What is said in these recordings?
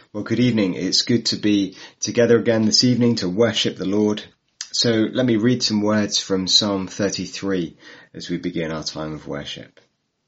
Well, good evening. It's good to be together again this evening to worship the Lord. So let me read some words from Psalm 33 as we begin our time of worship.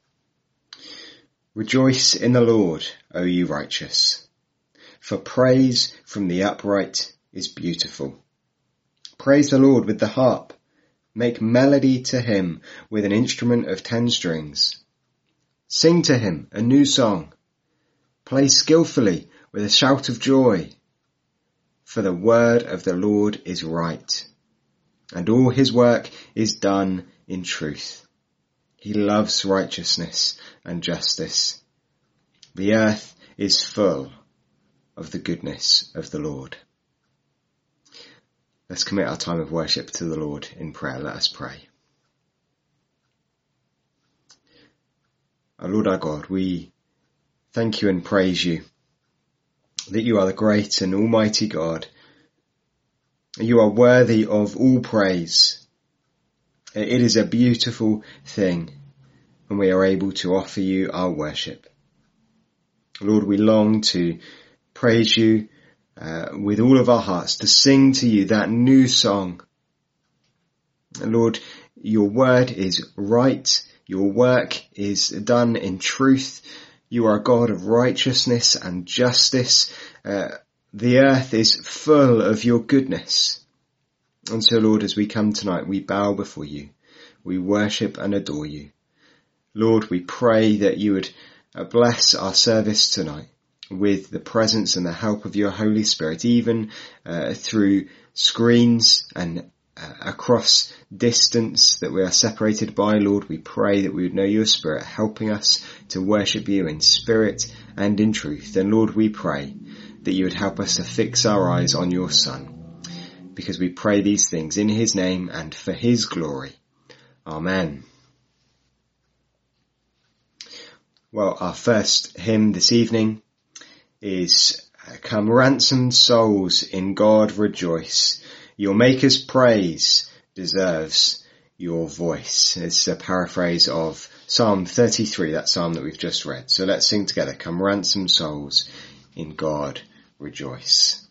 Rejoice in the Lord, O you righteous, for praise from the upright is beautiful. Praise the Lord with the harp. Make melody to him with an instrument of 10 strings. Sing to him a new song. Play skillfully with a shout of joy. For the word of the Lord is right, and all his work is done in truth. He loves righteousness and justice. The earth is full of the goodness of the Lord. Let's commit our time of worship to the Lord in prayer. Let us pray. Our Lord, our God, we thank you and praise you that you are the great and almighty God. You are worthy of all praise. It is a beautiful thing when we are able to offer you our worship. Lord, we long to praise you with all of our hearts, to sing to you that new song. Lord, your word is right. Your work is done in truth. You are a God of righteousness and justice. The earth is full of your goodness. And so, Lord, as we come tonight, we bow before you. We worship and adore you. Lord, we pray that you would bless our service tonight with the presence and the help of your Holy Spirit, even through screens and across distance that we are separated by. Lord, we pray that we would know your Spirit helping us to worship you in spirit and in truth. And Lord, we pray that you would help us to fix our eyes on your Son, because we pray these things in his name and for his glory. Amen. Well, our first hymn this evening is Come Ransomed Souls in God Rejoice. Your Maker's praise deserves your voice. It's a paraphrase of Psalm 33, that psalm that we've just read. So let's sing together. Come ransomed souls in God rejoice.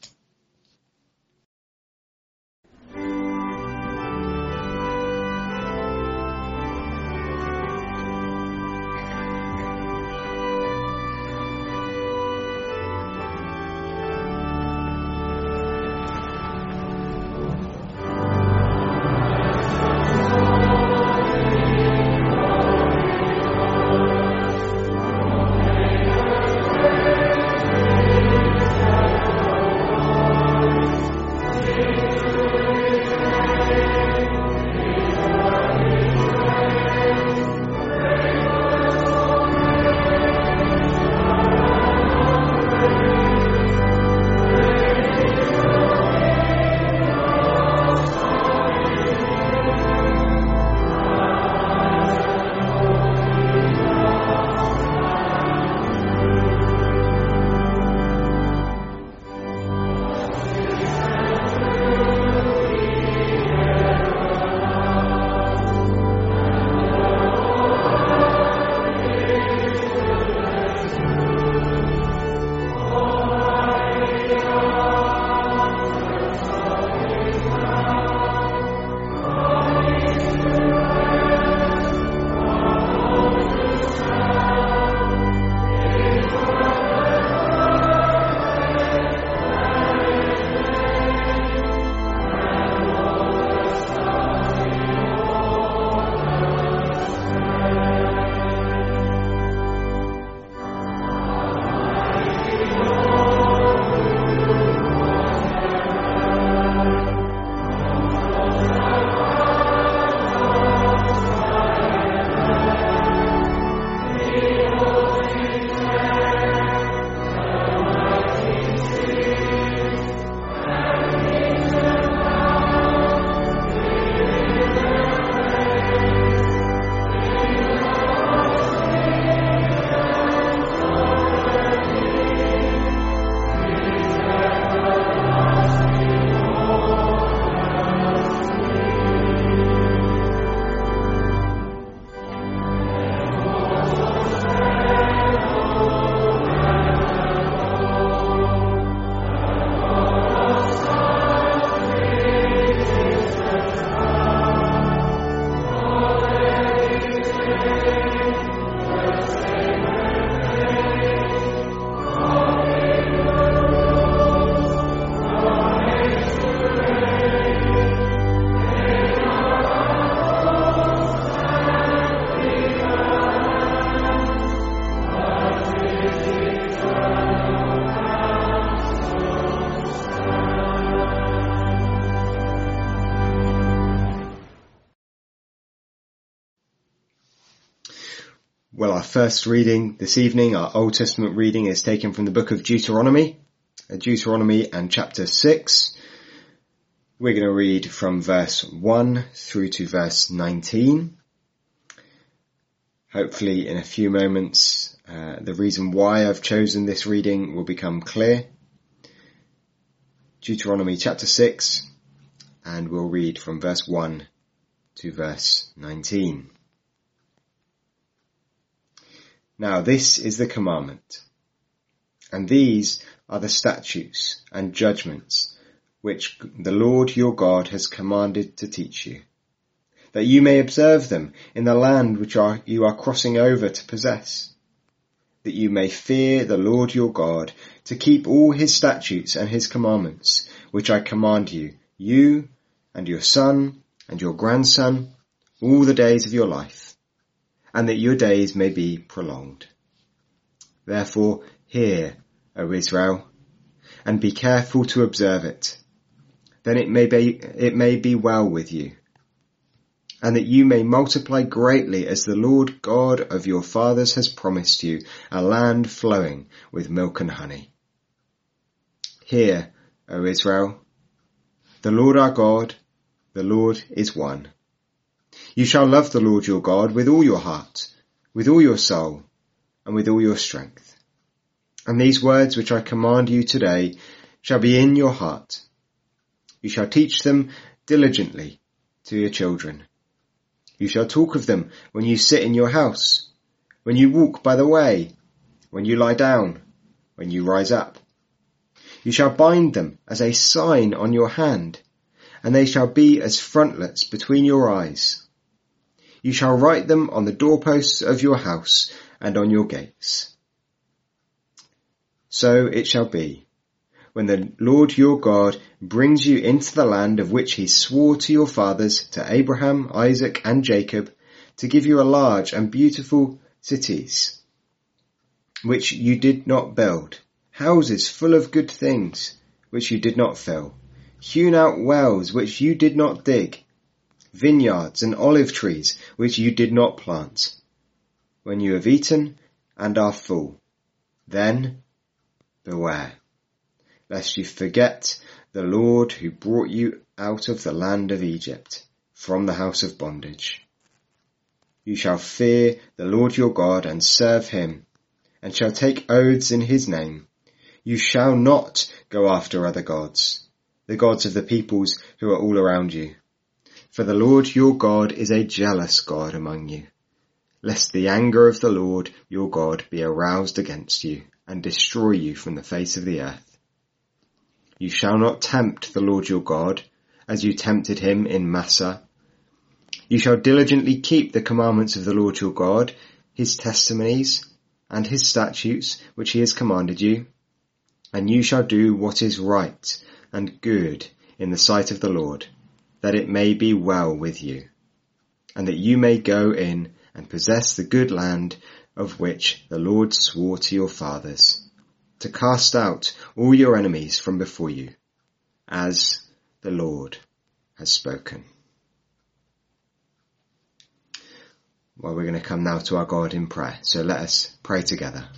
Well, our first reading this evening, our Old Testament reading, is taken from the book of Deuteronomy and chapter 6. We're going to read from verse 1 through to verse 19. Hopefully in a few moments, the reason why I've chosen this reading will become clear. Deuteronomy chapter 6, and we'll read from verse 1 to verse 19. Now this is the commandment, and these are the statutes and judgments which the Lord your God has commanded to teach you, that you may observe them in the land which you are crossing over to possess, that you may fear the Lord your God, to keep all his statutes and his commandments, which I command you, you and your son and your grandson, all the days of your life, and that your days may be prolonged. Therefore hear, O Israel, and be careful to observe it. Then it may be well with you, and that you may multiply greatly as the Lord God of your fathers has promised you, a land flowing with milk and honey. Hear, O Israel, the Lord our God, the Lord is one. You shall love the Lord your God with all your heart, with all your soul, and with all your strength. And these words which I command you today shall be in your heart. You shall teach them diligently to your children. You shall talk of them when you sit in your house, when you walk by the way, when you lie down, when you rise up. You shall bind them as a sign on your hand, and they shall be as frontlets between your eyes. You shall write them on the doorposts of your house and on your gates. So it shall be, when the Lord your God brings you into the land of which he swore to your fathers, to Abraham, Isaac, and Jacob, to give you a large and beautiful cities, which you did not build, houses full of good things, which you did not fill, hewn out wells, which you did not dig, vineyards and olive trees, which you did not plant. When you have eaten and are full, then beware, lest you forget the Lord who brought you out of the land of Egypt, from the house of bondage. You shall fear the Lord your God and serve him, and shall take oaths in his name. You shall not go after other gods, the gods of the peoples who are all around you. For the Lord your God is a jealous God among you, lest the anger of the Lord your God be aroused against you, and destroy you from the face of the earth. You shall not tempt the Lord your God, as you tempted him in Massah. You shall diligently keep the commandments of the Lord your God, his testimonies, and his statutes, which he has commanded you. And you shall do what is right and good in the sight of the Lord, that it may be well with you, and that you may go in and possess the good land of which the Lord swore to your fathers, to cast out all your enemies from before you, as the Lord has spoken. Well, we're going to come now to our God in prayer, so let us pray together.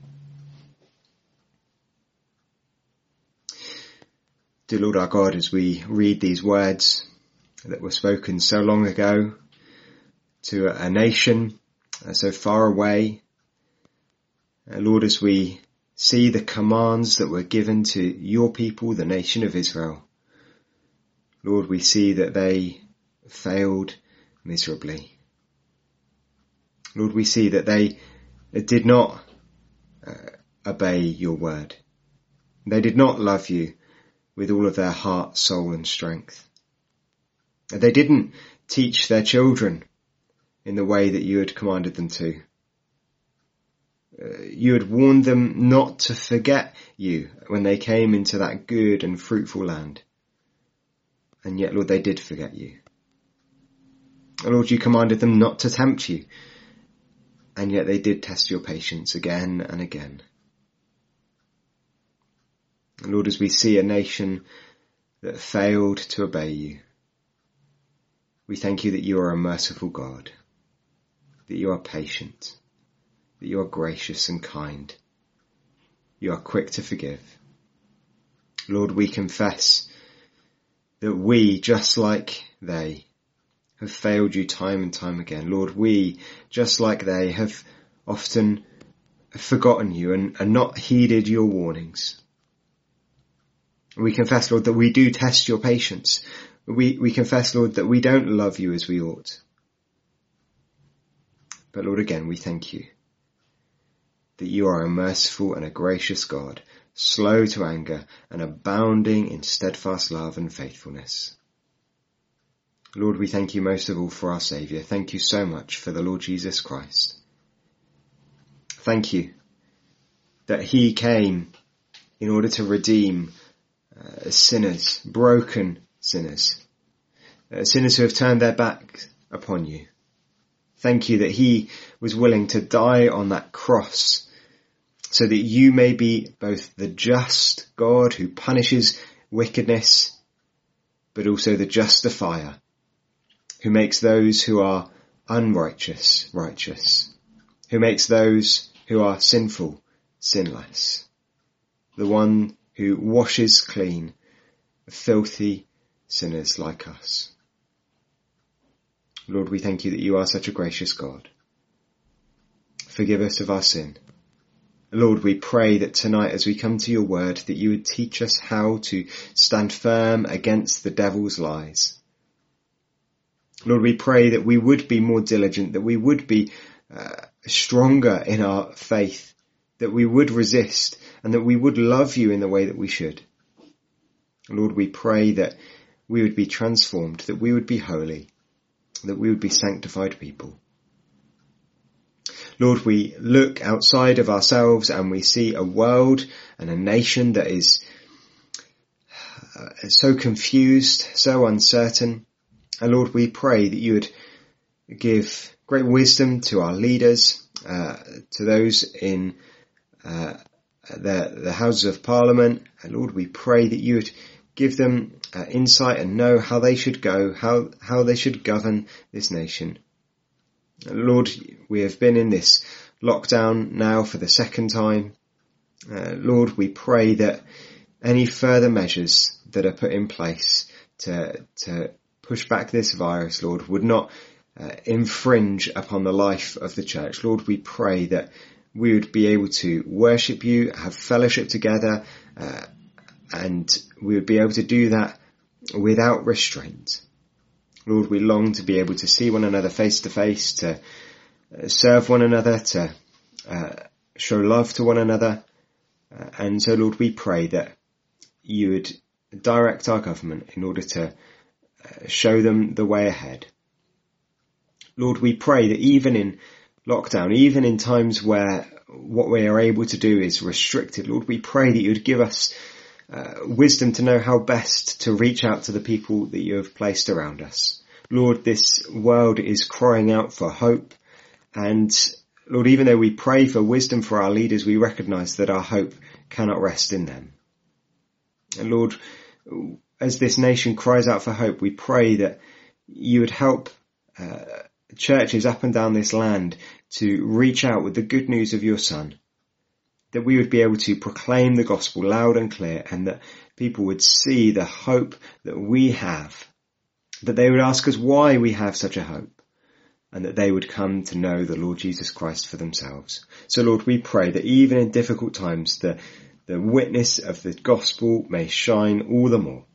Dear Lord our God, as we read these words that were spoken so long ago to a nation so far away, Lord, as we see the commands that were given to your people, the nation of Israel, Lord, we see that they failed miserably. Lord, we see that they did not obey your word. They did not love you with all of their heart, soul and strength. They didn't teach their children in the way that you had commanded them to. You had warned them not to forget you when they came into that good and fruitful land. And yet, Lord, they did forget you. Lord, you commanded them not to tempt you. And yet they did test your patience again and again. Lord, as we see a nation that failed to obey you, we thank you that you are a merciful God, that you are patient, that you are gracious and kind. You are quick to forgive. Lord, we confess that we, just like they, have failed you time and time again. Lord, we, just like they, have often forgotten you and not heeded your warnings. We confess, Lord, that we do test your patience. We confess, Lord, that we don't love you as we ought. But Lord, again, we thank you that you are a merciful and a gracious God, slow to anger and abounding in steadfast love and faithfulness. Lord, we thank you most of all for our Saviour. Thank you so much for the Lord Jesus Christ. Thank you that he came in order to redeem sinners, broken sinners, sinners who have turned their back upon you. Thank you that he was willing to die on that cross so that you may be both the just God who punishes wickedness, but also the justifier who makes those who are unrighteous righteous, who makes those who are sinful sinless, the one who washes clean filthy sinners like us. Lord, we thank you that you are such a gracious God. Forgive us of our sin. Lord, we pray that tonight as we come to your word, that you would teach us how to stand firm against the devil's lies. Lord, we pray that we would be more diligent, that we would be stronger in our faith, that we would resist, and that we would love you in the way that we should. Lord, we pray that we would be transformed, that we would be holy, that we would be sanctified people. Lord, we look outside of ourselves and we see a world and a nation that is so confused, so uncertain. And Lord, we pray that you would give great wisdom to our leaders, to those in the Houses of Parliament. And Lord, we pray that you would give them insight and know how they should go, how they should govern this nation. Lord, we have been in this lockdown now for the second time. Lord, we pray that any further measures that are put in place to push back this virus, Lord, would not infringe upon the life of the church. Lord, we pray that we would be able to worship you, have fellowship together, and we would be able to do that without restraint. Lord, we long to be able to see one another face to face, to serve one another, to show love to one another. And so, Lord, we pray that you would direct our government in order to show them the way ahead. Lord, we pray that even in lockdown, even in times where what we are able to do is restricted, Lord, we pray that you would give us wisdom to know how best to reach out to the people that you have placed around us. Lord, this world is crying out for hope, and Lord, even though we pray for wisdom for our leaders, we recognise that our hope cannot rest in them. And Lord, as this nation cries out for hope, we pray that you would help churches up and down this land to reach out with the good news of your Son, that we would be able to proclaim the gospel loud and clear, and that people would see the hope that we have, that they would ask us why we have such a hope, and that they would come to know the Lord Jesus Christ for themselves. So Lord, we pray that even in difficult times, the witness of the gospel may shine all the more.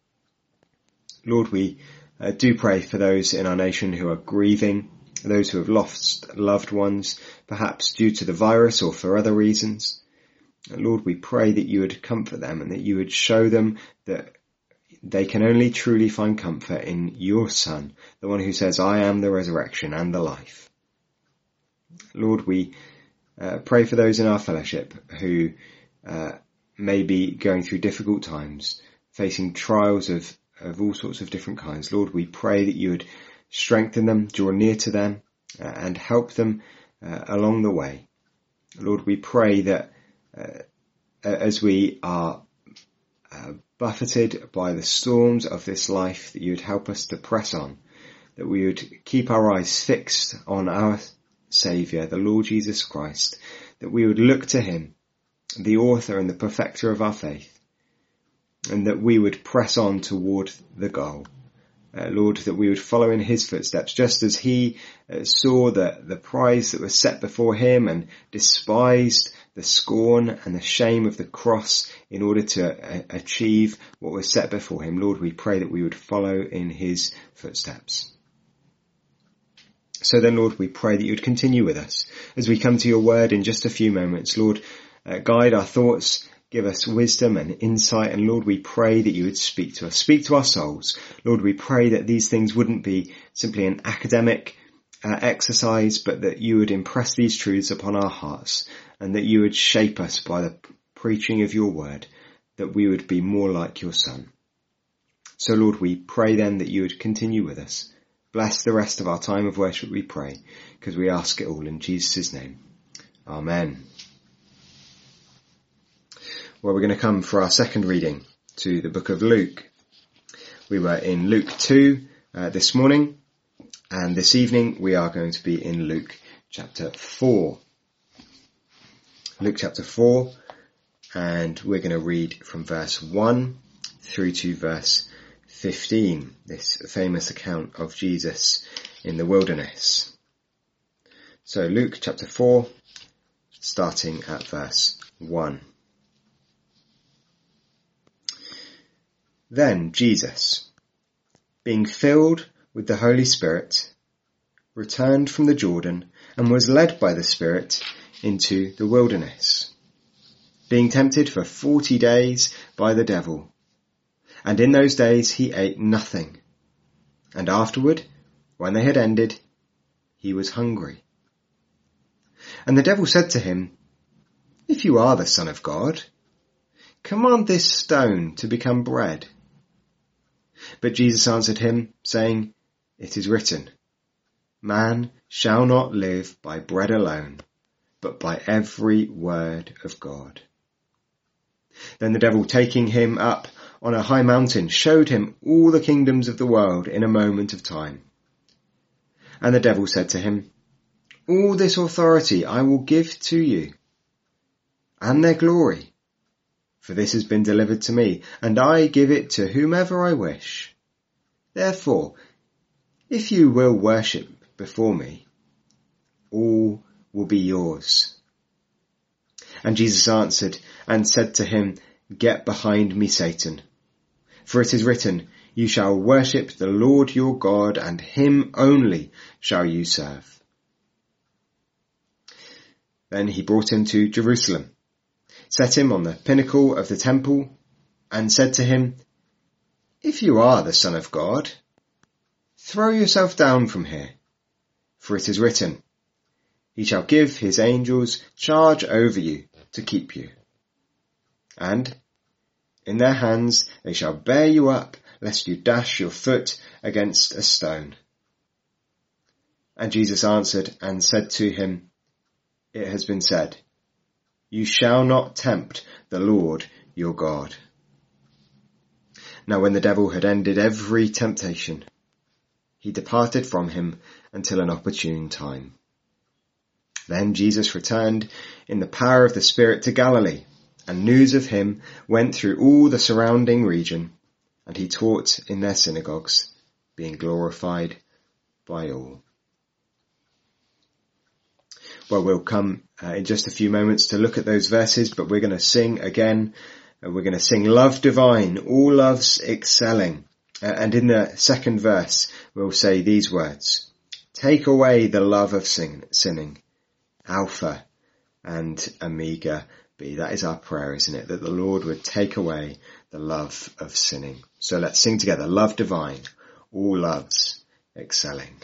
Lord, we do pray for those in our nation who are grieving, those who have lost loved ones, perhaps due to the virus or for other reasons. Lord, we pray that you would comfort them and that you would show them that they can only truly find comfort in your Son, the one who says, I am the resurrection and the life. Lord, we pray for those in our fellowship who may be going through difficult times, facing trials of all sorts of different kinds. Lord, we pray that you would strengthen them, draw near to them, and help them along the way. Lord, we pray that as we are buffeted by the storms of this life, that you would help us to press on, that we would keep our eyes fixed on our Saviour, the Lord Jesus Christ, that we would look to him, the author and the perfecter of our faith, and that we would press on toward the goal. Lord, that we would follow in his footsteps, just as he saw the prize that was set before him and despised the scorn and the shame of the cross in order to achieve what was set before him. Lord, we pray that we would follow in his footsteps. So then, Lord, we pray that you would continue with us as we come to your word in just a few moments. Lord, guide our thoughts, give us wisdom and insight, and Lord, we pray that you would speak to us, speak to our souls. Lord, we pray that these things wouldn't be simply an academic exercise, but that you would impress these truths upon our hearts, and that you would shape us by the preaching of your word, that we would be more like your Son. So Lord, we pray then that you would continue with us. Bless the rest of our time of worship, we pray, because we ask it all in Jesus' name. Amen. Well, we're going to come for our second reading to the book of Luke. We were in Luke 2 this morning, and this evening we are going to be in Luke chapter 4. Luke chapter 4, and we're going to read from verse 1 through to verse 15, this famous account of Jesus in the wilderness. So Luke chapter 4, starting at verse 1. Then Jesus, being filled with the Holy Spirit, returned from the Jordan and was led by the Spirit into the wilderness, being tempted for 40 days by the devil. And in those days he ate nothing. And afterward, when they had ended, he was hungry. And the devil said to him, "If you are the Son of God, command this stone to become bread." But Jesus answered him, saying, "It is written, man shall not live by bread alone, but by every word of God." Then the devil, taking him up on a high mountain, showed him all the kingdoms of the world in a moment of time. And the devil said to him, "All this authority I will give to you, and their glory, for this has been delivered to me, and I give it to whomever I wish. Therefore, if you will worship before me, all will be yours." And Jesus answered and said to him, "Get behind me, Satan, for it is written, you shall worship the Lord your God, and him only shall you serve." Then he brought him to Jerusalem, set him on the pinnacle of the temple, and said to him, "If you are the Son of God, throw yourself down from here, for it is written, he shall give his angels charge over you to keep you. And in their hands they shall bear you up, lest you dash your foot against a stone." And Jesus answered and said to him, "It has been said, you shall not tempt the Lord your God." Now when the devil had ended every temptation, he departed from him until an opportune time. Then Jesus returned in the power of the Spirit to Galilee, and news of him went through all the surrounding region, and he taught in their synagogues, being glorified by all. Well, we'll come in just a few moments to look at those verses, but we're going to sing again. We're going to sing Love Divine, all loves excelling. And in the second verse, we'll say these words: take away the love of sinning, Alpha and Omega be. That is our prayer, isn't it? That the Lord would take away the love of sinning. So let's sing together. Love divine, all loves excelling.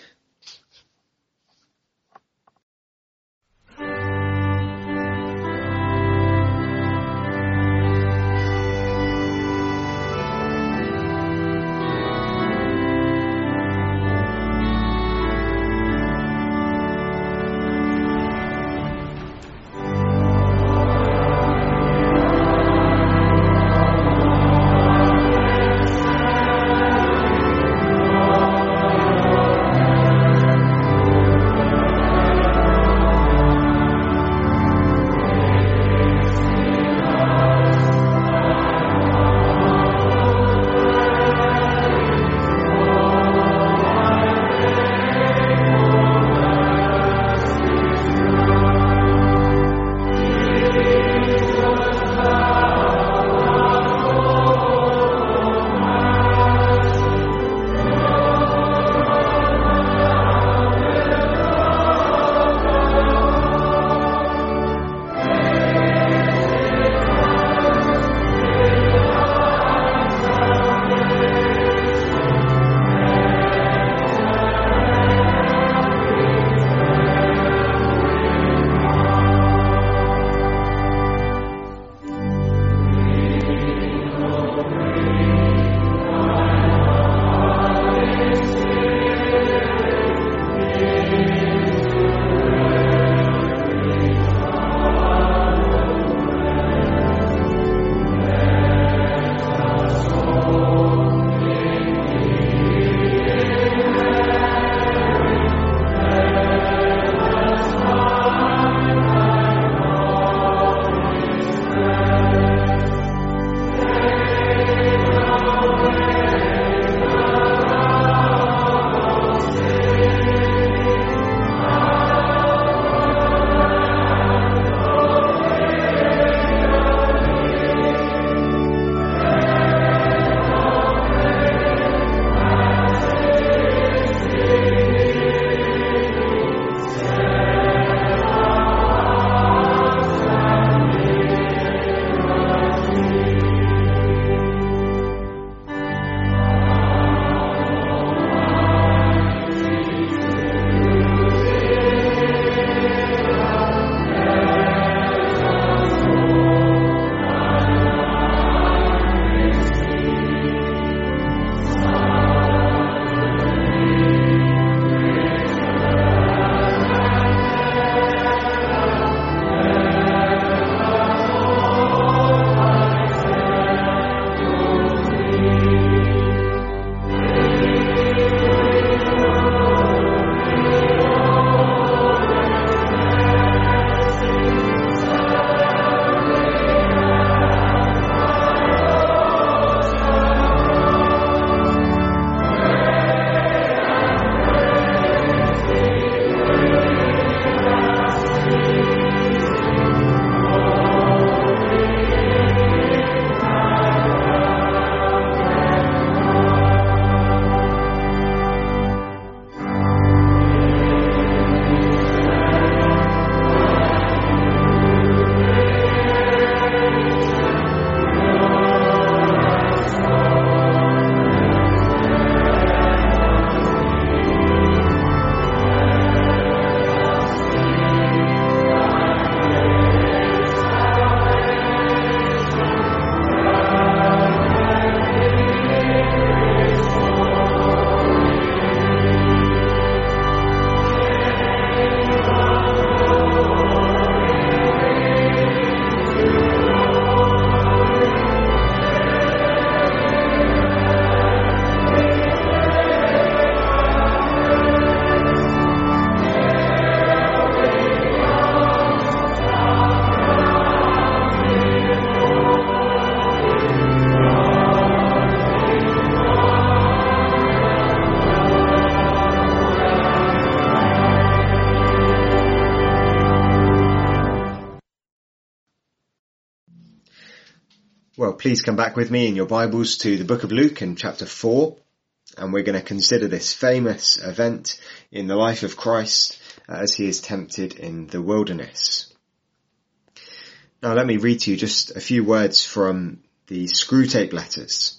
Well, please come back with me in your Bibles to the book of Luke and chapter 4, and we're going to consider this famous event in the life of Christ as he is tempted in the wilderness. Now let me read to you just a few words from the Screwtape Letters.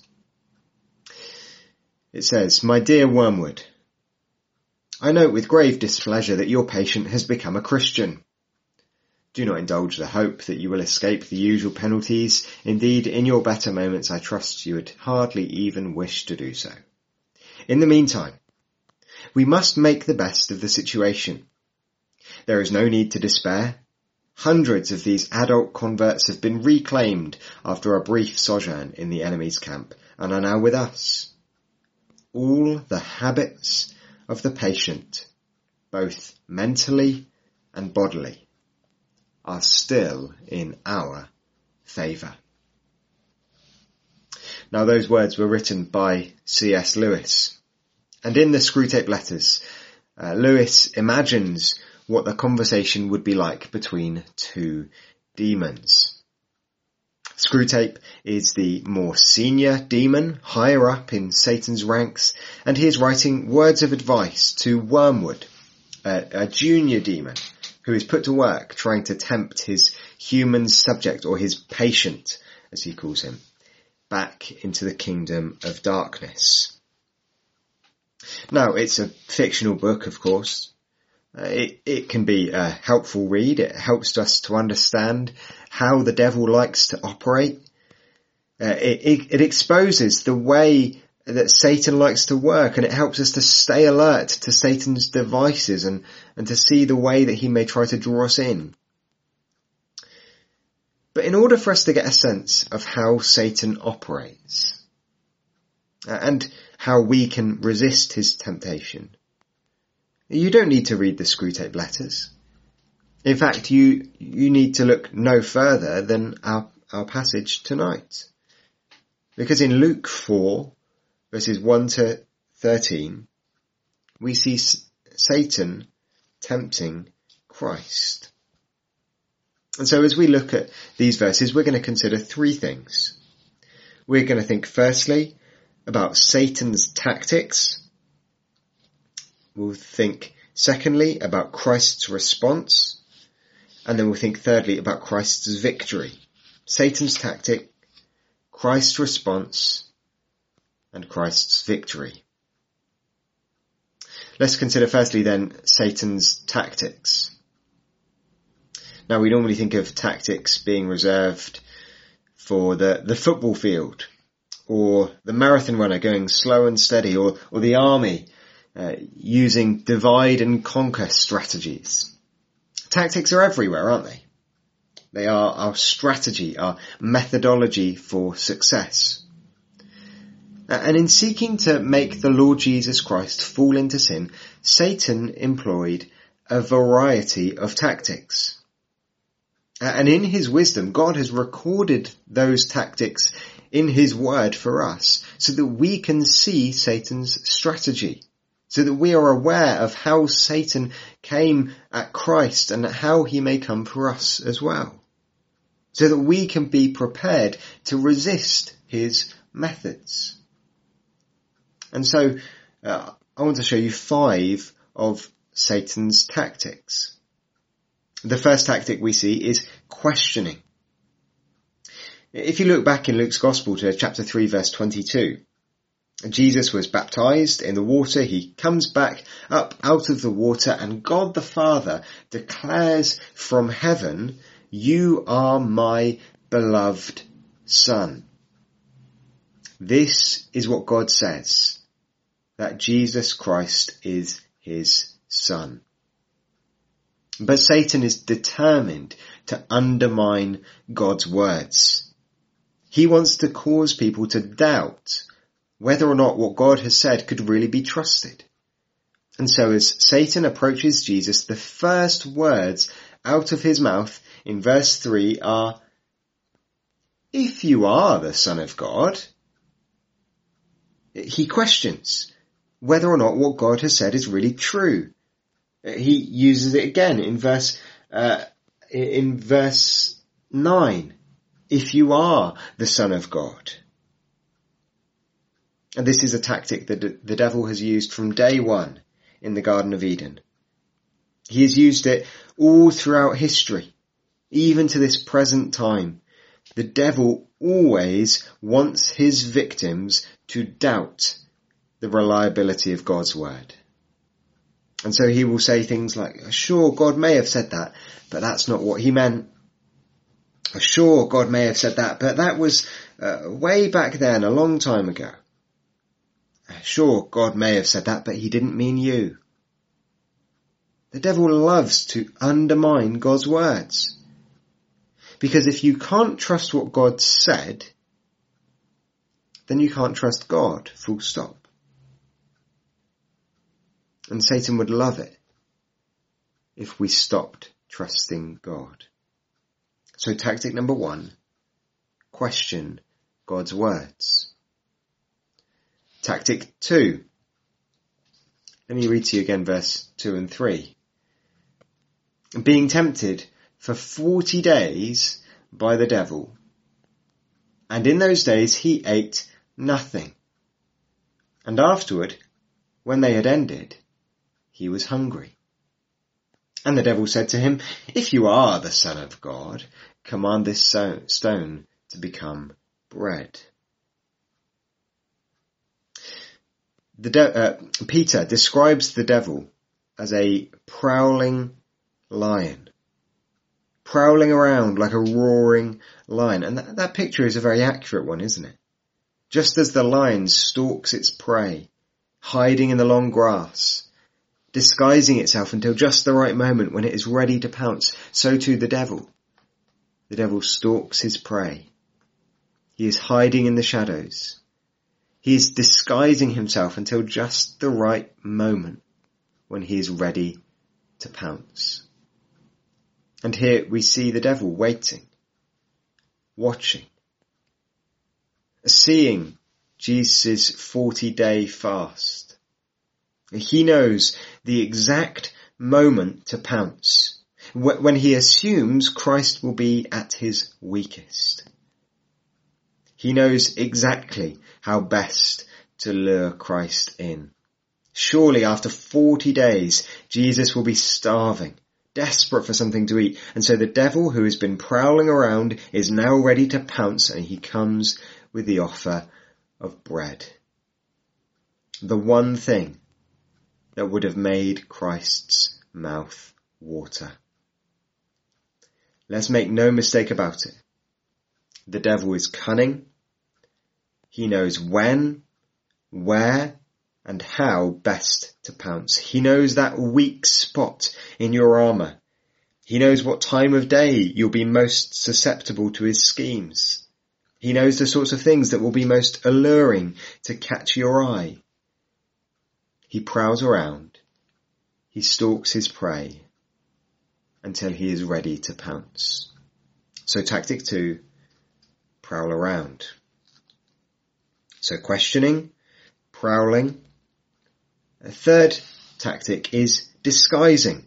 It says, "My dear Wormwood, I note with grave displeasure that your patient has become a Christian. Do not indulge the hope that you will escape the usual penalties. Indeed, in your better moments, I trust you would hardly even wish to do so. In the meantime, we must make the best of the situation. There is no need to despair. Hundreds of these adult converts have been reclaimed after a brief sojourn in the enemy's camp and are now with us. All the habits of the patient, both mentally and bodily, are still in our favour." Now those words were written by C.S. Lewis. And in the Screwtape Letters, Lewis imagines what the conversation would be like between two demons. Screwtape is the more senior demon, higher up in Satan's ranks, and he is writing words of advice to Wormwood, a junior demon, who is put to work trying to tempt his human subject, or his patient, as he calls him, back into the kingdom of darkness. Now, it's a fictional book, of course. It can be a helpful read. It helps us to understand how the devil likes to operate. It exposes the way that Satan likes to work, and it helps us to stay alert to Satan's devices and to see the way that he may try to draw us in. But in order for us to get a sense of how Satan operates and how we can resist his temptation, you don't need to read the Screwtape Letters. In fact, you need to look no further than our passage tonight. Because in Luke 4, verses 1 to 13, we see Satan tempting Christ. And so as we look at these verses, we're going to consider three things. We're going to think firstly about Satan's tactics. We'll think secondly about Christ's response. And then we'll think thirdly about Christ's victory. Satan's tactic, Christ's response, and Christ's victory. Let's consider firstly then Satan's tactics. Now we normally think of tactics being reserved for the football field, or the marathon runner going slow and steady, or the army using divide and conquer strategies. Tactics are everywhere, aren't they? They are our strategy, our methodology for success. And in seeking to make the Lord Jesus Christ fall into sin, Satan employed a variety of tactics. And in his wisdom, God has recorded those tactics in his word for us so that we can see Satan's strategy, so that we are aware of how Satan came at Christ and how he may come for us as well, so that we can be prepared to resist his methods. And so I want to show you 5 of Satan's tactics. The first tactic we see is questioning. If you look back in Luke's Gospel to chapter 3 verse 22, Jesus was baptized in the water. He comes back up out of the water, and God the Father declares from heaven, "You are my beloved Son." This is what God says, that Jesus Christ is his Son. But Satan is determined to undermine God's words. He wants to cause people to doubt whether or not what God has said could really be trusted. And so as Satan approaches Jesus, the first words out of his mouth in verse 3 are, "If you are the Son of God." He questions whether or not what God has said is really true. He uses it again in verse 9. if you are the Son of God. And this is a tactic that the devil has used from day one in the Garden of Eden. He has used it all throughout history, even to this present time. The devil always wants his victims to doubt the reliability of God's word. And so he will say things like, sure, God may have said that, but that's not what he meant. Sure, God may have said that, but that was way back then, a long time ago. Sure, God may have said that, but he didn't mean you. The devil loves to undermine God's words. Because if you can't trust what God said, then you can't trust God, full stop. And Satan would love it if we stopped trusting God. So tactic number 1, question God's words. Tactic 2. Let me read to you again verse 2 and 3. Being tempted for 40 days by the devil, and in those days he ate nothing. And afterward, when they had ended, he was hungry. And the devil said to him, if you are the Son of God, command this stone to become bread. Peter describes the devil as a prowling lion, prowling around like a roaring lion. And that picture is a very accurate one, isn't it? Just as the lion stalks its prey, hiding in the long grass, disguising itself until just the right moment when it is ready to pounce, so too the devil. The devil stalks his prey. He is hiding in the shadows. He is disguising himself until just the right moment when he is ready to pounce. And here we see the devil waiting, watching, seeing Jesus' 40-day fast. He knows the exact moment to pounce, when he assumes Christ will be at his weakest. He knows exactly how best to lure Christ in. Surely after 40 days, Jesus will be starving, desperate for something to eat. And so the devil, who has been prowling around, is now ready to pounce, and he comes with the offer of bread. The one thing that would have made Christ's mouth water. Let's make no mistake about it. The devil is cunning. He knows when, where, and how best to pounce. He knows that weak spot in your armour. He knows what time of day you'll be most susceptible to his schemes. He knows the sorts of things that will be most alluring to catch your eye. He prowls around. He stalks his prey until he is ready to pounce. So tactic 2, prowl around. So questioning, prowling. A third tactic is disguising.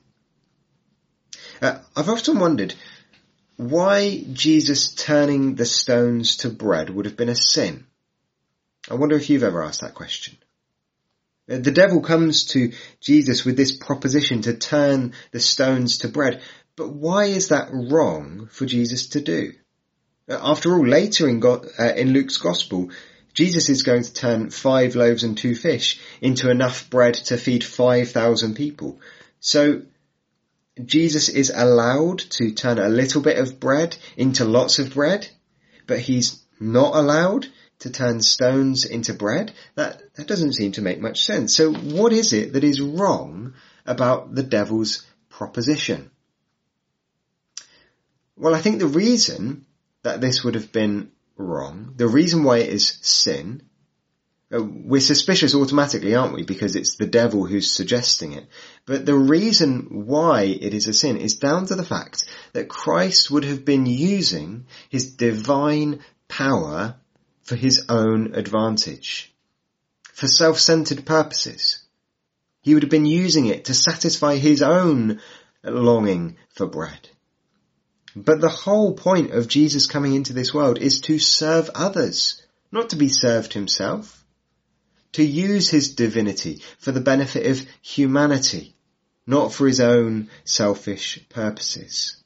I've often wondered why Jesus turning the stones to bread would have been a sin. I wonder if you've ever asked that question. The devil comes to Jesus with this proposition to turn the stones to bread. But why is that wrong for Jesus to do? After all, later in Luke's Gospel, Jesus is going to turn 5 loaves and 2 fish into enough bread to feed 5,000 people. So Jesus is allowed to turn a little bit of bread into lots of bread, but he's not allowed to turn stones into bread? That doesn't seem to make much sense. So what is it that is wrong about the devil's proposition? Well, I think the reason that this would have been wrong, the reason why it is sin, we're suspicious automatically, aren't we? Because it's the devil who's suggesting it. But the reason why it is a sin is down to the fact that Christ would have been using his divine power for his own advantage, for self-centered purposes. He would have been using it to satisfy his own longing for bread. But the whole point of Jesus coming into this world is to serve others, not to be served himself, to use his divinity for the benefit of humanity, not for his own selfish purposes.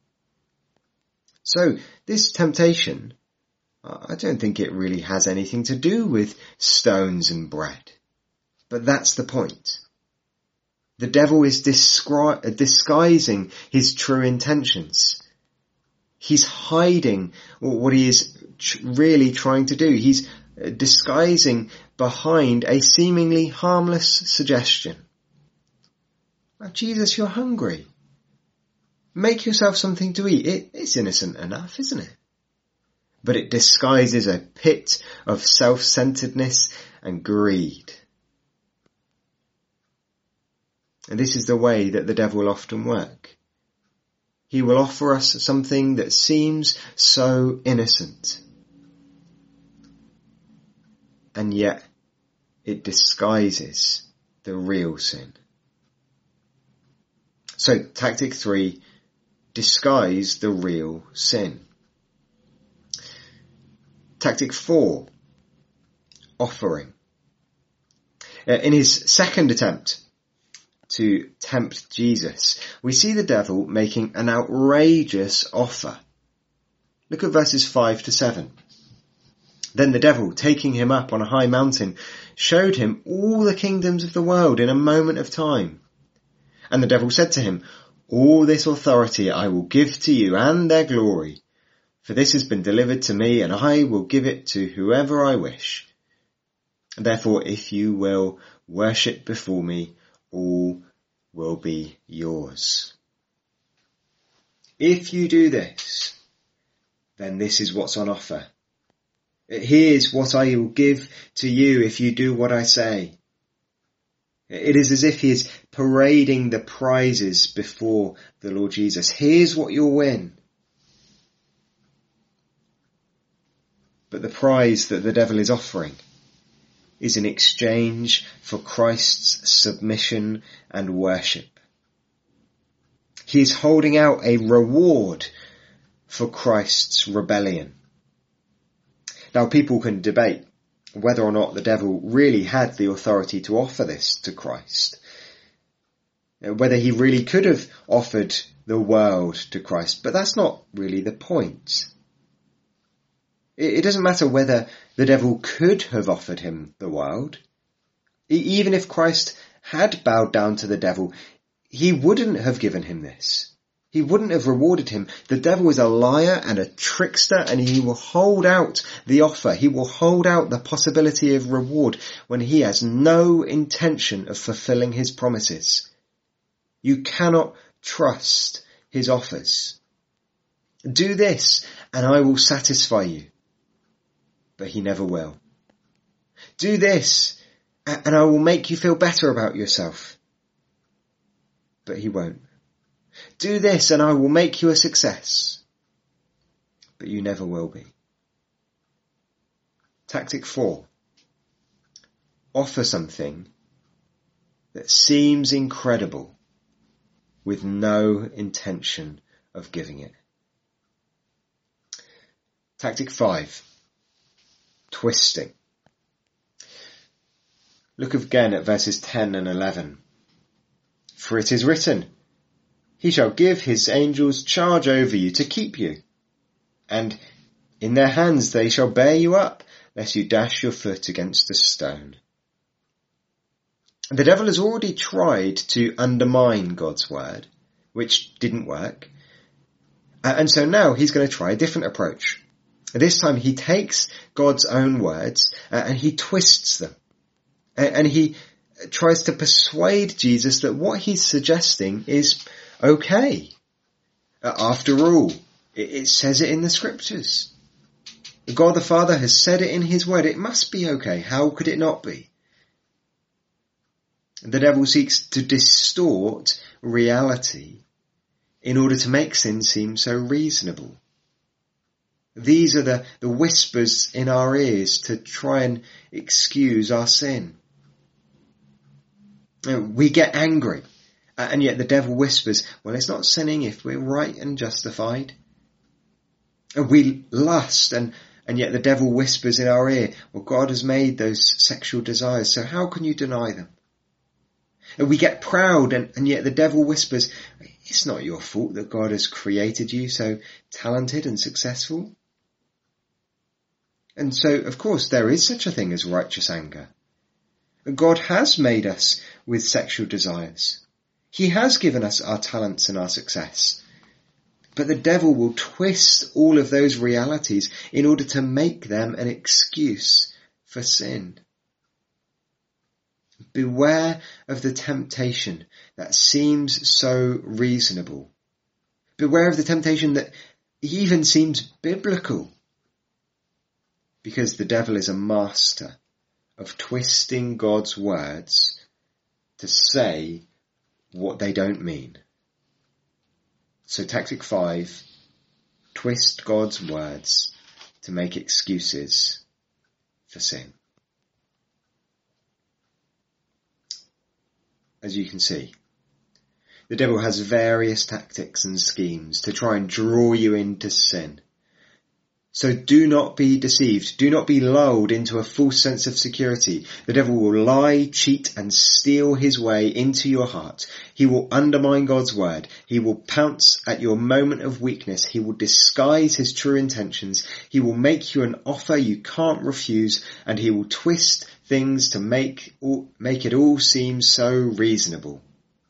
So this temptation, I don't think it really has anything to do with stones and bread. But that's the point. The devil is disguising his true intentions. He's hiding what he is really trying to do. He's disguising behind a seemingly harmless suggestion. Now, Jesus, you're hungry. Make yourself something to eat. It's innocent enough, isn't it? But it disguises a pit of self-centeredness and greed. And this is the way that the devil will often work. He will offer us something that seems so innocent. And yet it disguises the real sin. So, tactic 3, disguise the real sin. Tactic 4, offering. In his second attempt to tempt Jesus, we see the devil making an outrageous offer. Look at verses 5 to 7. Then the devil, taking him up on a high mountain, showed him all the kingdoms of the world in a moment of time. And the devil said to him, all this authority I will give to you and their glory, for this has been delivered to me, and I will give it to whoever I wish. Therefore, if you will worship before me, all will be yours. If you do this, then this is what's on offer. Here's what I will give to you if you do what I say. It is as if he is parading the prizes before the Lord Jesus. Here's what you'll win. But the prize that the devil is offering is in exchange for Christ's submission and worship. He is holding out a reward for Christ's rebellion. Now, people can debate whether or not the devil really had the authority to offer this to Christ. Whether he really could have offered the world to Christ, but that's not really the point. It doesn't matter whether the devil could have offered him the world. Even if Christ had bowed down to the devil, he wouldn't have given him this. He wouldn't have rewarded him. The devil is a liar and a trickster, and he will hold out the offer. He will hold out the possibility of reward when he has no intention of fulfilling his promises. You cannot trust his offers. Do this and I will satisfy you. But he never will. Do this and I will make you feel better about yourself. But he won't. Do this and I will make you a success. But you never will be. Tactic 4. Offer something that seems incredible with no intention of giving it. Tactic 5. Twisting. Look again at verses 10 and 11. For it is written, he shall give his angels charge over you to keep you, and in their hands they shall bear you up, lest you dash your foot against a stone. The devil has already tried to undermine God's word, which didn't work, and so now he's going to try a different approach. This time he takes God's own words and he twists them, and he tries to persuade Jesus that what he's suggesting is okay. After all, it says it in the scriptures. God the Father has said it in his word. It must be okay. How could it not be? The devil seeks to distort reality in order to make sin seem so reasonable. These are the whispers in our ears to try and excuse our sin. We get angry. And yet the devil whispers, well, it's not sinning if we're right and justified. And we lust, and yet the devil whispers in our ear, well, God has made those sexual desires, so how can you deny them? And we get proud, and yet the devil whispers, it's not your fault that God has created you so talented and successful. And so, of course, there is such a thing as righteous anger. God has made us with sexual desires. He has given us our talents and our success. But the devil will twist all of those realities in order to make them an excuse for sin. Beware of the temptation that seems so reasonable. Beware of the temptation that even seems biblical. Because the devil is a master of twisting God's words to say what they don't mean. So tactic 5, twist God's words to make excuses for sin. As you can see, the devil has various tactics and schemes to try and draw you into sin. So do not be deceived. Do not be lulled into a false sense of security. The devil will lie, cheat, and steal his way into your heart. He will undermine God's word. He will pounce at your moment of weakness. He will disguise his true intentions. He will make you an offer you can't refuse, and he will twist things to make it all seem so reasonable.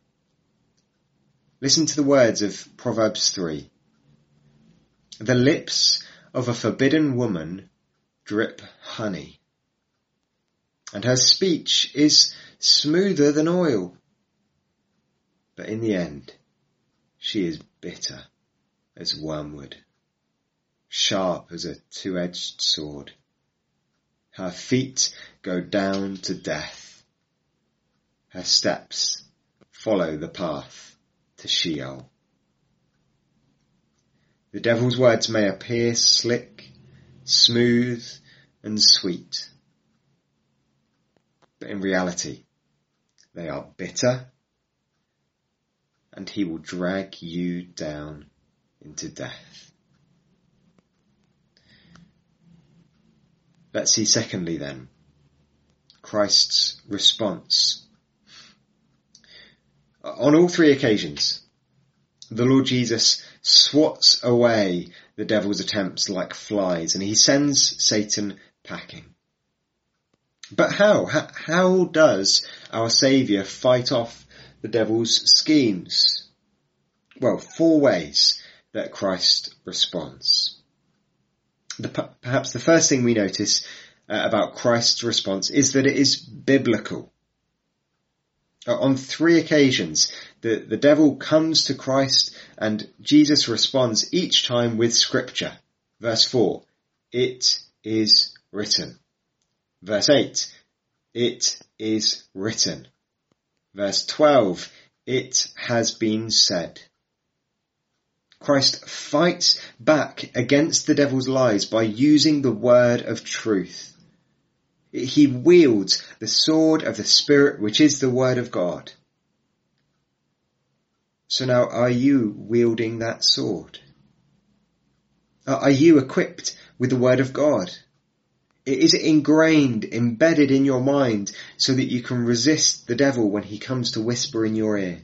Listen to the words of Proverbs 3. The lips of a forbidden woman drip honey, and her speech is smoother than oil. But in the end, she is bitter as wormwood, sharp as a two-edged sword. Her feet go down to death. Her steps follow the path to Sheol. The devil's words may appear slick, smooth, and sweet, but in reality, they are bitter, and he will drag you down into death. Let's see secondly then, Christ's response. On all 3 occasions, the Lord Jesus swats away the devil's attempts like flies, and he sends Satan packing. But how? How does our Saviour fight off the devil's schemes? Well, 4 ways that Christ responds. Perhaps the first thing we notice about Christ's response is that it is biblical. On 3 occasions, the devil comes to Christ and Jesus responds each time with scripture. Verse 4, it is written. Verse 8, it is written. Verse 12, it has been said. Christ fights back against the devil's lies by using the word of truth. He wields the sword of the Spirit, which is the word of God. So now, are you wielding that sword? Are you equipped with the word of God? Is it ingrained, embedded in your mind so that you can resist the devil when he comes to whisper in your ear?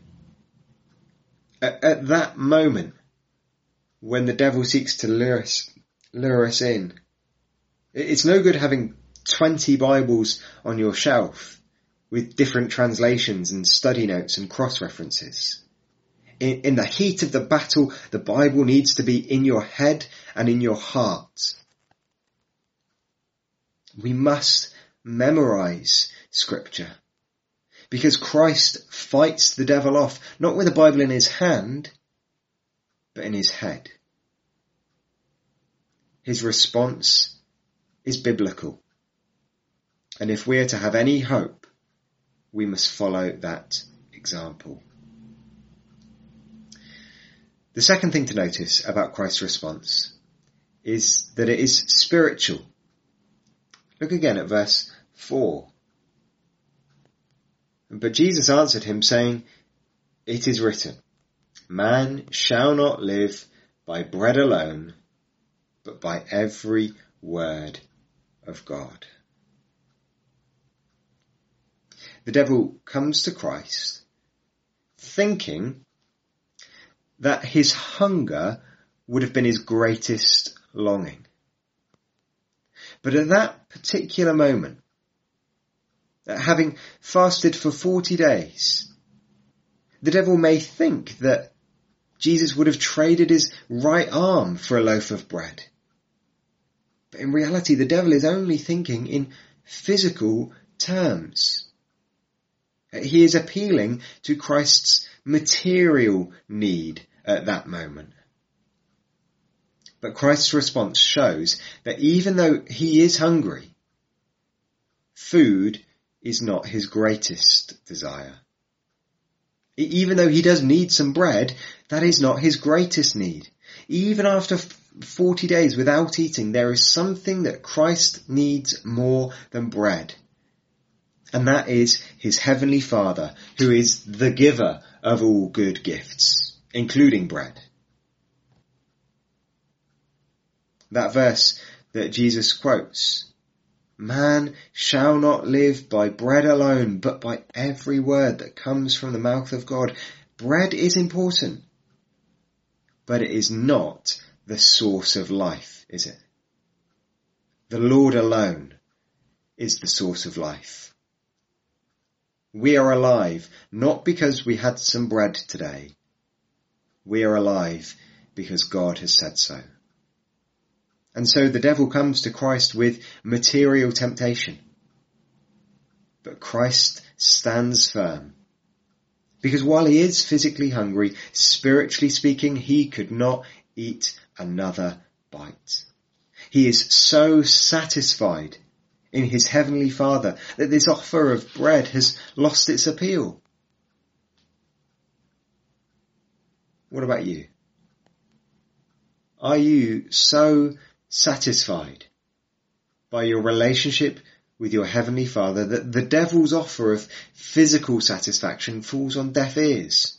At that moment, when the devil seeks to lure us in, it's no good having 20 Bibles on your shelf with different translations and study notes and cross-references. In the heat of the battle, the Bible needs to be in your head and in your heart. We must memorize Scripture because Christ fights the devil off, not with a Bible in his hand, but in his head. His response is biblical. And if we are to have any hope, we must follow that example. The second thing to notice about Christ's response is that it is spiritual. Look again at verse 4. But Jesus answered him, saying, it is written, man shall not live by bread alone, but by every word of God. The devil comes to Christ thinking that his hunger would have been his greatest longing. But at that particular moment, having fasted for 40 days, the devil may think that Jesus would have traded his right arm for a loaf of bread. But in reality, the devil is only thinking in physical terms. He is appealing to Christ's material need at that moment. But Christ's response shows that even though he is hungry, food is not his greatest desire. Even though he does need some bread, that is not his greatest need. Even after 40 days without eating, there is something that Christ needs more than bread. And that is his heavenly Father, who is the giver of all good gifts, including bread. That verse that Jesus quotes, "Man shall not live by bread alone, but by every word that comes from the mouth of God." Bread is important, but it is not the source of life, is it? The Lord alone is the source of life. We are alive not because we had some bread today. We are alive because God has said so. And so the devil comes to Christ with material temptation. But Christ stands firm. Because while he is physically hungry, spiritually speaking, he could not eat another bite. He is so satisfied in his heavenly Father that this offer of bread has lost its appeal. What about you? Are you so satisfied by your relationship with your heavenly Father that the devil's offer of physical satisfaction falls on deaf ears?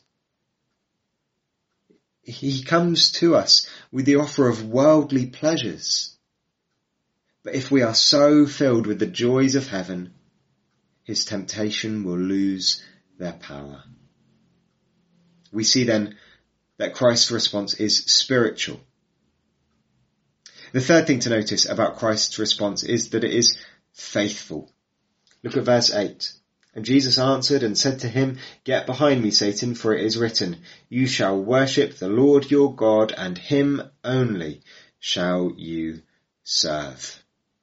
He comes to us with the offer of worldly pleasures. But if we are so filled with the joys of heaven, his temptation will lose their power. We see then that Christ's response is spiritual. The third thing to notice about Christ's response is that it is faithful. Look at verse 8. "And Jesus answered and said to him, 'Get behind me, Satan, for it is written, you shall worship the Lord your God, and him only shall you serve.'"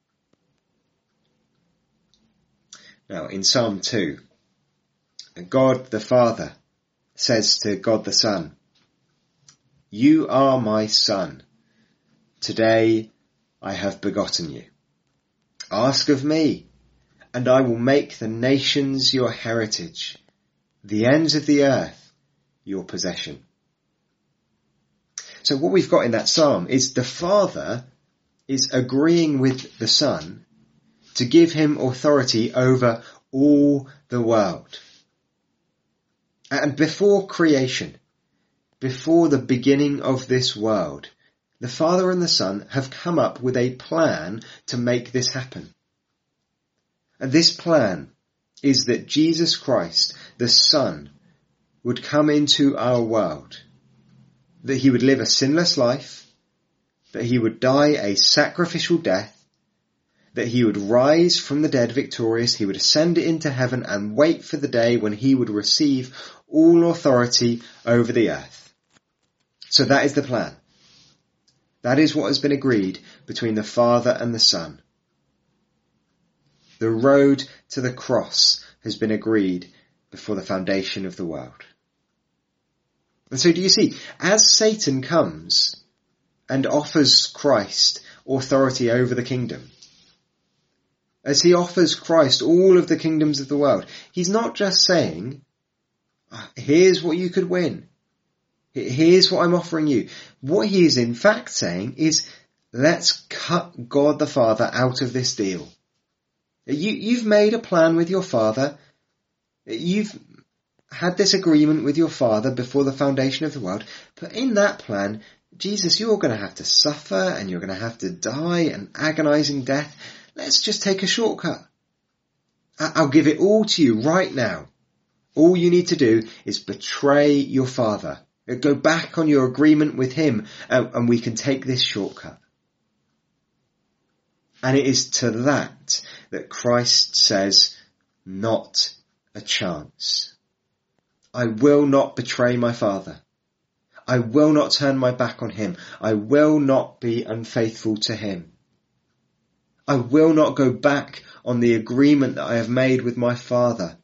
Now in Psalm 2, God the Father says to God the Son, "You are my son. Today I have begotten you. Ask of me, and I will make the nations your heritage, the ends of the earth your possession." So what we've got in that psalm is the Father is agreeing with the Son to give him authority over all the world. And before creation, before the beginning of this world, the Father and the Son have come up with a plan to make this happen. And this plan is that Jesus Christ, the Son, would come into our world, that he would live a sinless life, that he would die a sacrificial death, that he would rise from the dead victorious, he would ascend into heaven and wait for the day when he would receive all authority over the earth. So that is the plan. That is what has been agreed between the Father and the Son. The road to the cross has been agreed before the foundation of the world. And so do you see, as Satan comes and offers Christ authority over the kingdom, as he offers Christ all of the kingdoms of the world, he's not just saying, "Here's what you could win. Here's what I'm offering you." What he is in fact saying is, let's cut God the Father out of this deal. You've made a plan with your Father. You've had this agreement with your Father before the foundation of the world. But in that plan, Jesus, you're going to have to suffer and you're going to have to die an agonizing death. Let's just take a shortcut. I'll give it all to you right now. All you need to do is betray your father. Go back on your agreement with him and we can take this shortcut. And it is to that Christ says, not a chance. I will not betray my father. I will not turn my back on him. I will not be unfaithful to him. I will not go back on the agreement that I have made with my father.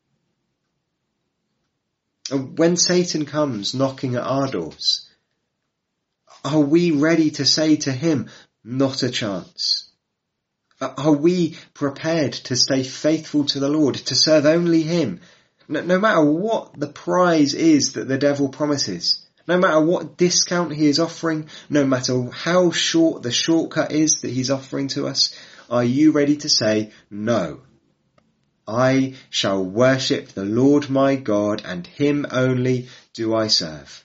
When Satan comes knocking at our doors, are we ready to say to him, not a chance? Are we prepared to stay faithful to the Lord, to serve only him, no matter what the prize is that the devil promises, no matter what discount he is offering, no matter how short the shortcut is that he's offering to us? Are you ready to say, no, I shall worship the Lord my God and him only do I serve?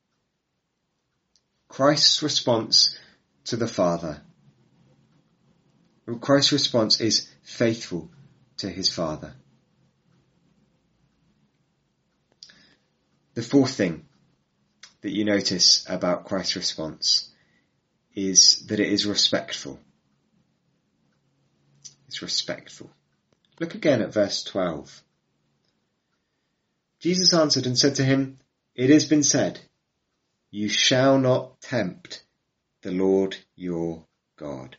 Christ's response to the Father. Christ's response is faithful to his Father. The fourth thing that you notice about Christ's response is that it is respectful. It's respectful. Look again at verse 12. Jesus answered and said to him, it has been said, you shall not tempt the Lord your God.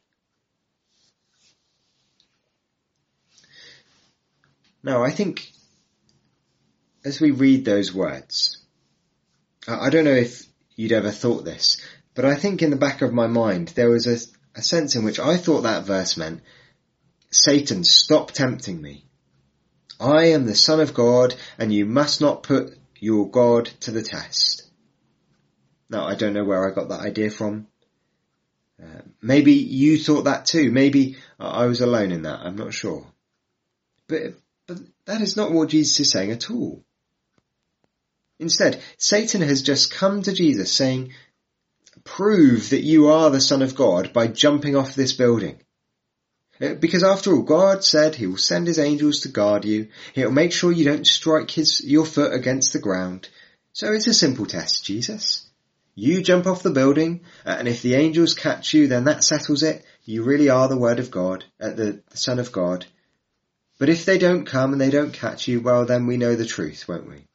Now, I think as we read those words, I don't know if you'd ever thought this, but I think in the back of my mind there was a sense in which I thought that verse meant, Satan, stop tempting me. I am the Son of God and you must not put your God to the test. Now, I don't know where I got that idea from. Maybe you thought that too. Maybe I was alone in that. I'm not sure. But that is not what Jesus is saying at all. Instead, Satan has just come to Jesus saying, prove that you are the Son of God by jumping off this building. Because after all, God said he will send his angels to guard you. He'll make sure you don't strike your foot against the ground. So it's a simple test, Jesus. You jump off the building, and if the angels catch you, then that settles it. You really are the Word of God, the Son of God. But if they don't come and they don't catch you, well, then we know the truth, won't we?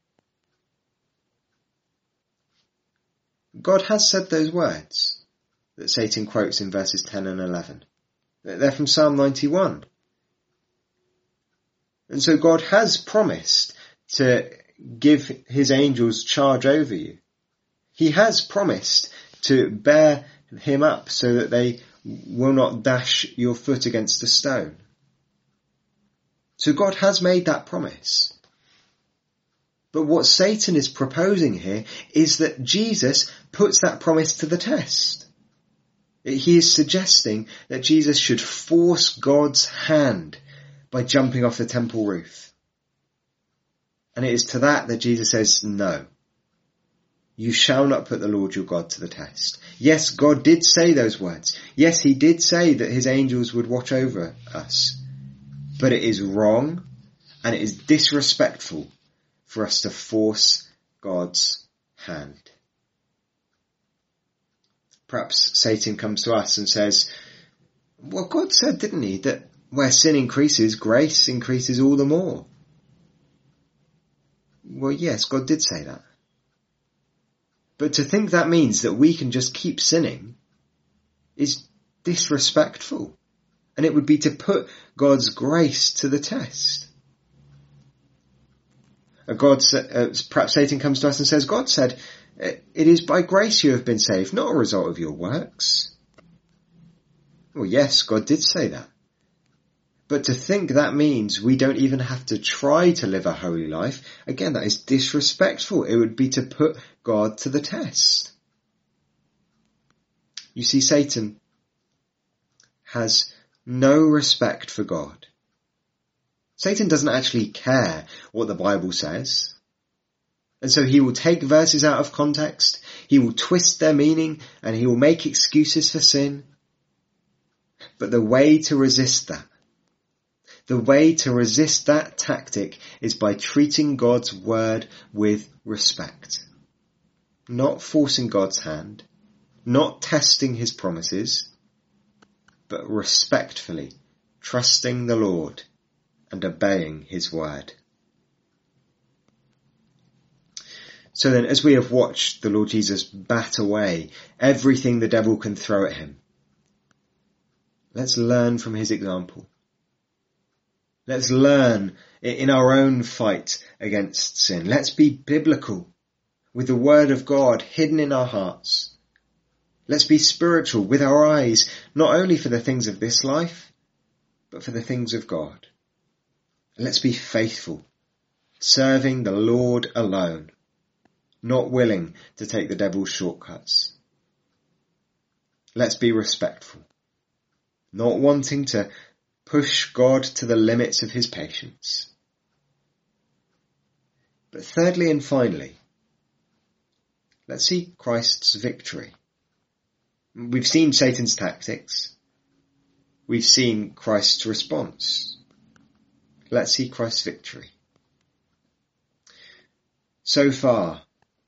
God has said those words that Satan quotes in verses 10 and 11. They're from Psalm 91. And so God has promised to give his angels charge over you. He has promised to bear him up so that they will not dash your foot against a stone. So God has made that promise. But what Satan is proposing here is that Jesus puts that promise to the test. He is suggesting that Jesus should force God's hand by jumping off the temple roof. And it is to that Jesus says, no, you shall not put the Lord your God to the test. Yes, God did say those words. Yes, he did say that his angels would watch over us. But it is wrong and it is disrespectful for us to force God's hand. Perhaps Satan comes to us and says, well, God said, didn't he, that where sin increases, grace increases all the more. Well, yes, God did say that. But to think that means that we can just keep sinning is disrespectful. And it would be to put God's grace to the test. Perhaps Satan comes to us and says, God said, it is by grace you have been saved, not a result of your works. Well, yes, God did say that. But to think that means we don't even have to try to live a holy life, again, that is disrespectful. It would be to put God to the test. You see, Satan has no respect for God. Satan doesn't actually care what the Bible says. And so he will take verses out of context, he will twist their meaning, and he will make excuses for sin. But the way to resist that, tactic is by treating God's word with respect. Not forcing God's hand, not testing his promises, but respectfully trusting the Lord and obeying his word. So then, as we have watched the Lord Jesus bat away everything the devil can throw at him, let's learn from his example. Let's learn in our own fight against sin. Let's be biblical with the word of God hidden in our hearts. Let's be spiritual with our eyes, not only for the things of this life, but for the things of God. Let's be faithful, serving the Lord alone, not willing to take the devil's shortcuts. Let's be respectful, not wanting to push God to the limits of his patience. But thirdly and finally, let's see Christ's victory. We've seen Satan's tactics. We've seen Christ's response. Let's see Christ's victory. So far,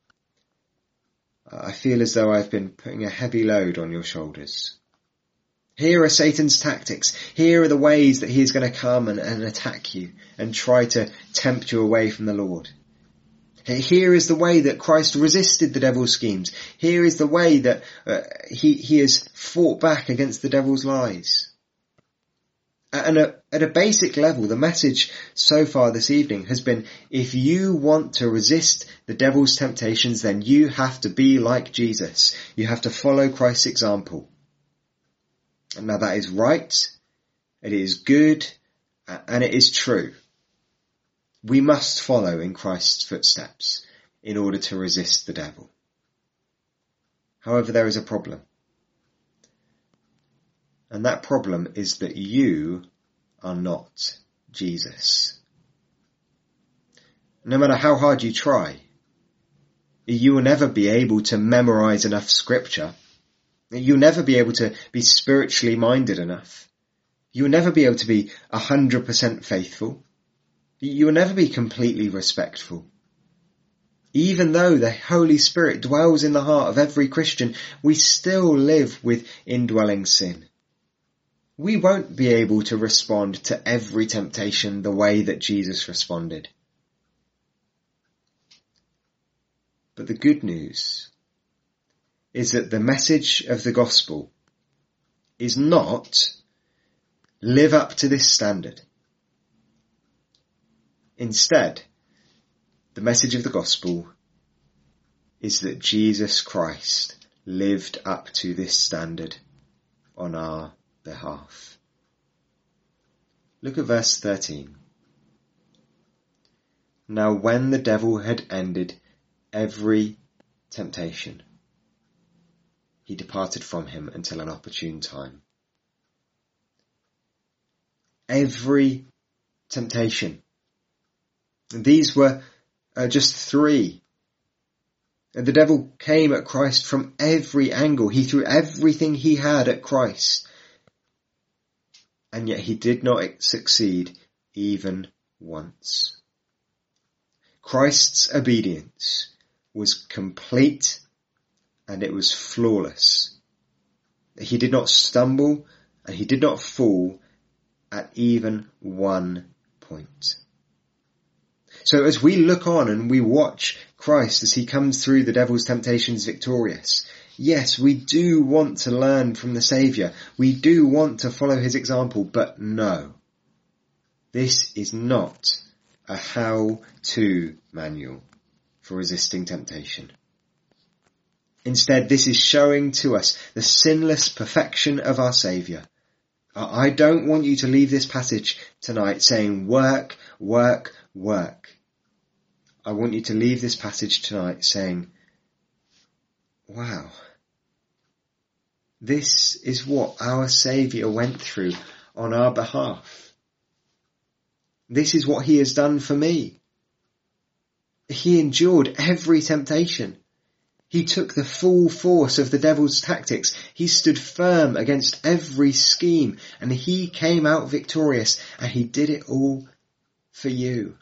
I feel as though I've been putting a heavy load on your shoulders. Here are Satan's tactics. Here are the ways that he is going to come and attack you and try to tempt you away from the Lord. Here is the way that Christ resisted the devil's schemes. Here is the way that he has fought back against the devil's lies. And at a basic level, the message so far this evening has been, if you want to resist the devil's temptations, then you have to be like Jesus. You have to follow Christ's example. And now that is right, it is good, and it is true. We must follow in Christ's footsteps in order to resist the devil. However, there is a problem. And that problem is that you are not Jesus. No matter how hard you try, you will never be able to memorize enough scripture. You'll never be able to be spiritually minded enough. You'll never be able to be 100% faithful. You will never be completely respectful. Even though the Holy Spirit dwells in the heart of every Christian, we still live with indwelling sin. We won't be able to respond to every temptation the way that Jesus responded. But the good news is that the message of the gospel is not live up to this standard. Instead, the message of the gospel is that Jesus Christ lived up to this standard on our behalf. Look at verse 13. Now when the devil had ended every temptation, he departed from him until an opportune time. Every temptation. These were just three. The devil came at Christ from every angle. He threw everything he had at Christ. And yet he did not succeed even once. Christ's obedience was complete and it was flawless. He did not stumble and he did not fall at even one point. So as we look on and we watch Christ as he comes through the devil's temptations victorious, yes, we do want to learn from the Saviour. We do want to follow his example, but no. This is not a how-to manual for resisting temptation. Instead, this is showing to us the sinless perfection of our Saviour. I don't want you to leave this passage tonight saying work, work, work. I want you to leave this passage tonight saying, wow, this is what our Saviour went through on our behalf. This is what he has done for me. He endured every temptation. He took the full force of the devil's tactics. He stood firm against every scheme, and he came out victorious, and he did it all for you.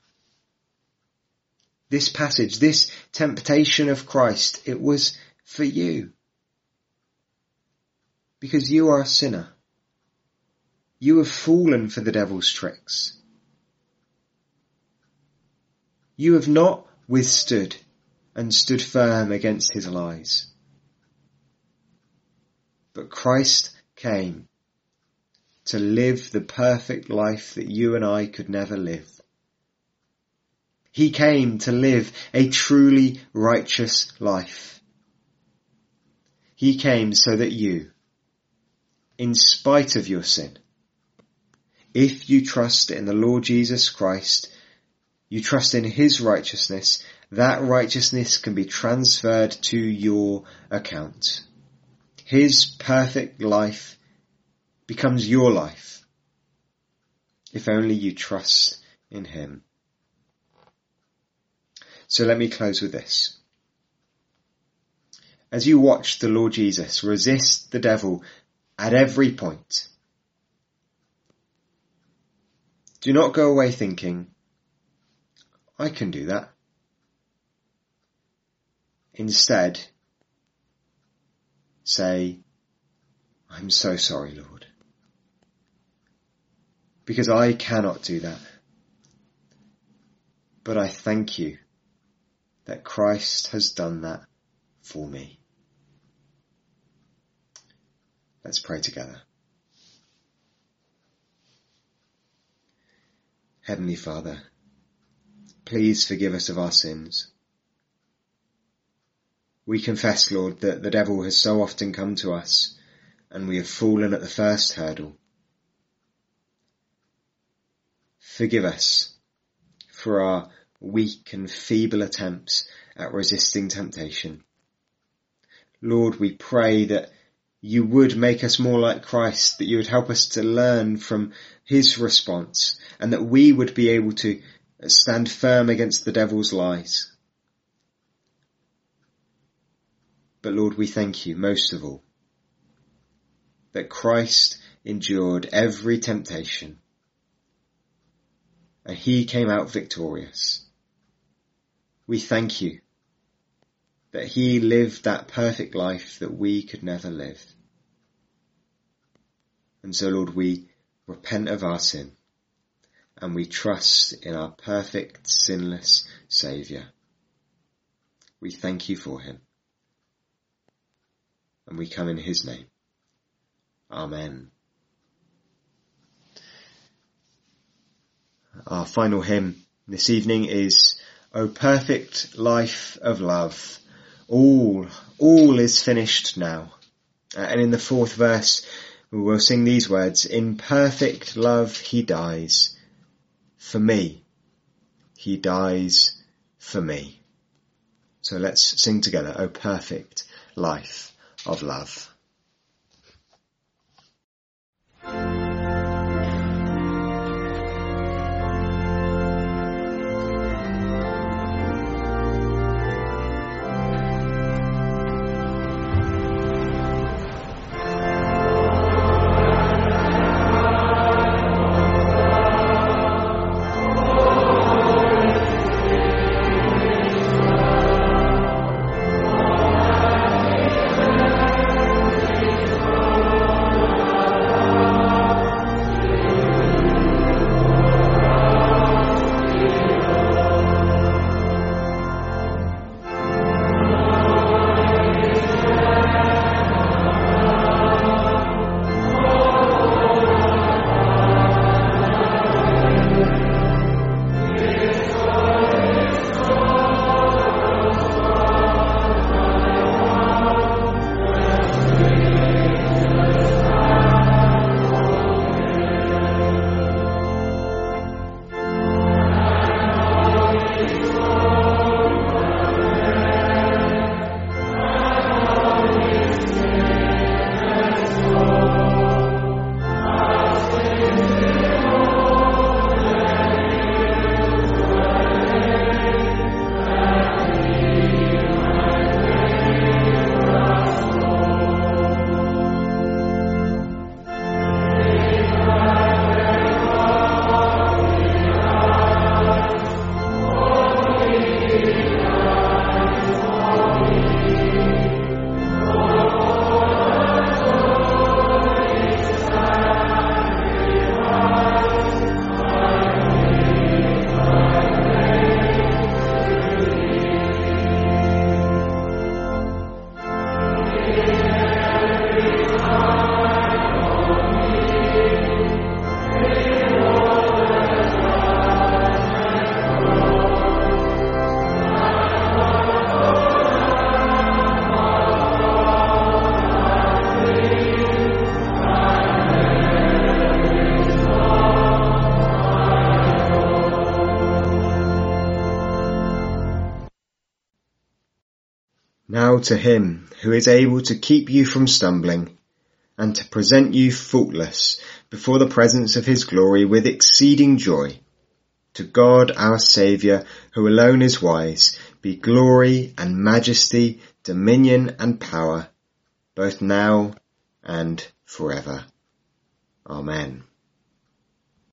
This passage, this temptation of Christ, it was for you. Because you are a sinner. You have fallen for the devil's tricks. You have not withstood and stood firm against his lies. But Christ came to live the perfect life that you and I could never live. He came to live a truly righteous life. He came so that you, in spite of your sin, if you trust in the Lord Jesus Christ, you trust in his righteousness, that righteousness can be transferred to your account. His perfect life becomes your life, if only you trust in him. So let me close with this. As you watch the Lord Jesus resist the devil at every point, do not go away thinking, I can do that. Instead, say, I'm so sorry, Lord, because I cannot do that. But I thank you that Christ has done that for me. Let's pray together. Heavenly Father, please forgive us of our sins. We confess, Lord, that the devil has so often come to us and we have fallen at the first hurdle. Forgive us for our weak and feeble attempts at resisting temptation. Lord, we pray that you would make us more like Christ, that you would help us to learn from his response, and that we would be able to stand firm against the devil's lies. But Lord, we thank you most of all that Christ endured every temptation and he came out victorious. We thank you that he lived that perfect life that we could never live. And so, Lord, we repent of our sin and we trust in our perfect, sinless Saviour. We thank you for him. And we come in his name. Amen. Our final hymn this evening is O Perfect Life of Love. All is finished now. And in the fourth verse, we will sing these words, in perfect love he dies for me. He dies for me. So let's sing together, O Perfect Life of Love. now to him who is able to keep you from stumbling and to present you faultless before the presence of his glory with exceeding joy. To God our Saviour, who alone is wise, be glory and majesty, dominion and power, both now and forever. Amen.